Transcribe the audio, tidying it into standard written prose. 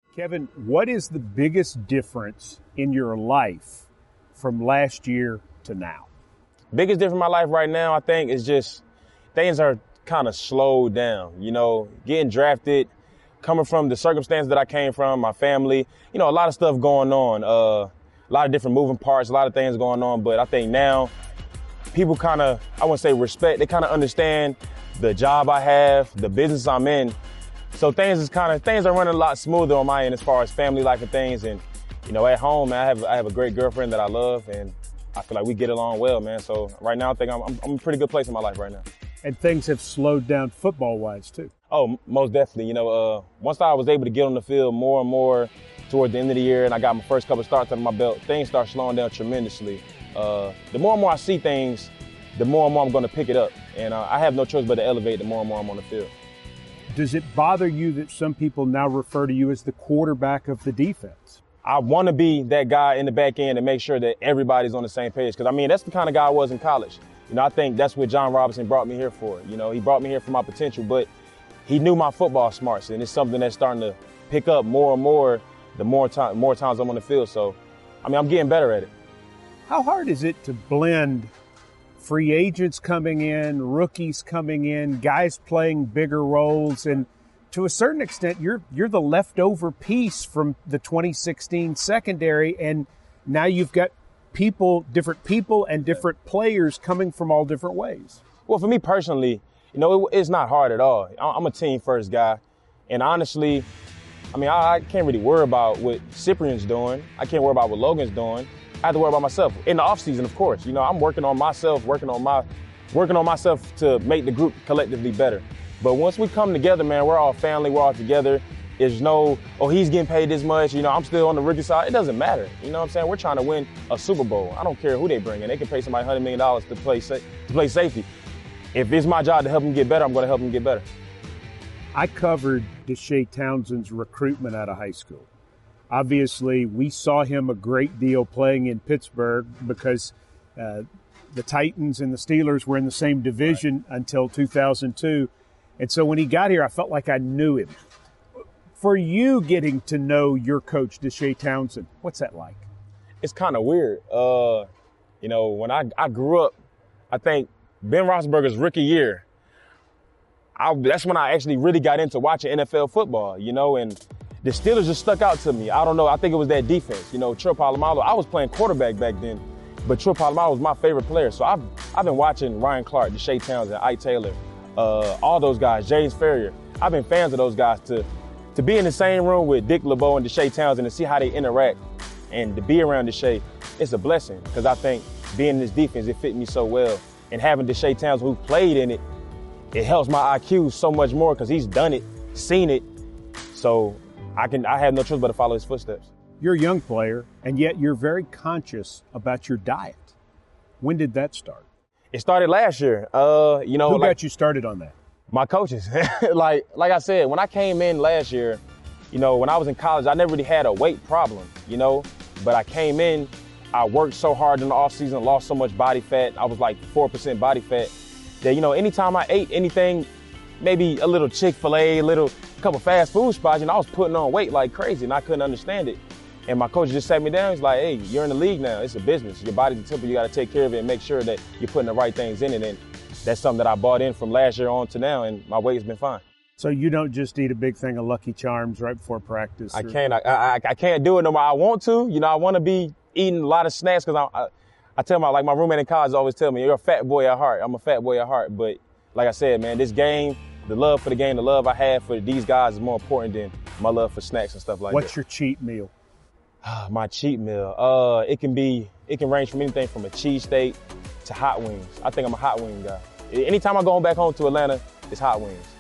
Kevin, what is the biggest difference in your life from last year to now? Biggest difference in my life right now, I think, is just things are kind of slowed down. You know, getting drafted, coming from the circumstance that I came from, my family, you know, a lot of stuff going on, a lot of different moving parts, a lot of things going on. But I think now people kind of, I wouldn't say respect, they kind of understand the job I have, the business I'm in. So things are running a lot smoother on my end as far as family life and things. And, you know, at home, man, I have a great girlfriend that I love, and I feel like we get along well, man. So right now, I think I'm in a pretty good place in my life right now. And things have slowed down football-wise, too. Oh, most definitely. You know, once I was able to get on the field more and more toward the end of the year and I got my first couple starts under my belt, things start slowing down tremendously. The more and more I see things, the more and more I'm going to pick it up. And I have no choice but to elevate the more and more I'm on the field. Does it bother you that some people now refer to you as the quarterback of the defense? I want to be that guy in the back end and make sure that everybody's on the same page. Because, I mean, that's the kind of guy I was in college. You know, I think that's what John Robinson brought me here for. You know, he brought me here for my potential, but he knew my football smarts, and it's something that's starting to pick up more and more the more times I'm on the field. So, I mean, I'm getting better at it. How hard is it to blend free agents coming in, rookies coming in, guys playing bigger roles, and to a certain extent, you're the leftover piece from the 2016 secondary, and now you've got different people and different players coming from all different ways. Well, for me personally, you know, it's not hard at all. I'm a team-first guy, and honestly, I mean, I can't really worry about what Cyprian's doing. I can't worry about what Logan's doing. I have to worry about myself. In the offseason, of course, you know, I'm working on myself, working on myself to make the group collectively better. But once we come together, man, we're all family, we're all together. There's no, oh, he's getting paid this much, you know, I'm still on the rookie side. It doesn't matter. You know what I'm saying? We're trying to win a Super Bowl. I don't care who they bring in. They can pay somebody $100 million to play safety. If it's my job to help them get better, I'm going to help them get better. I covered Deshae Townsend's recruitment out of high school. Obviously, we saw him a great deal playing in Pittsburgh because the Titans and the Steelers were in the same division until 2002. And so when he got here, I felt like I knew him. For you getting to know your coach, Deshae Townsend, what's that like? It's kind of weird. You know, when I grew up, I think Ben Roethlisberger's rookie year, that's when I actually really got into watching NFL football, you know, and the Steelers just stuck out to me. I don't know. I think it was that defense. You know, Troy Polamalu, I was playing quarterback back then, but Troy Polamalu was my favorite player. So I've been watching Ryan Clark, Deshae Townsend, Ike Taylor, all those guys, James Ferrier. I've been fans of those guys to be in the same room with Dick LeBeau and Deshae Townsend and see how they interact and to be around Deshae, it's a blessing because I think being in this defense, it fit me so well. And having Deshae Townsend who played in it, it helps my IQ so much more because he's done it, seen it. So I have no choice but to follow his footsteps. You're a young player, and yet you're very conscious about your diet. When did that start? It started last year. You know, who got you started on that? My coaches. like I said, when I came in last year, you know, when I was in college, I never really had a weight problem, you know, but I came in, I worked so hard in the off season, lost so much body fat. I was like 4% body fat that, you know, anytime I ate anything, maybe a little Chick-fil-A, a couple fast food spots, you know, I was putting on weight like crazy and I couldn't understand it. And my coach just sat me down. He's like, hey, you're in the league now. It's a business. Your body's a temple. You got to take care of it and make sure that you're putting the right things in it. And that's something that I bought in from last year on to now, and my weight's been fine. So you don't just eat a big thing of Lucky Charms right before practice? I can't. I can't do it no more. I want to. You know, I want to be eating a lot of snacks because I tell my roommate in college always tell me, you're a fat boy at heart. I'm a fat boy at heart. But like I said, man, this game, the love for the game, the love I have for these guys is more important than my love for snacks and stuff like that. What's your cheat meal? My cheat meal. It can range from anything from a cheesesteak to hot wings. I think I'm a hot wing guy. Anytime I go back home to Atlanta, it's hot wings.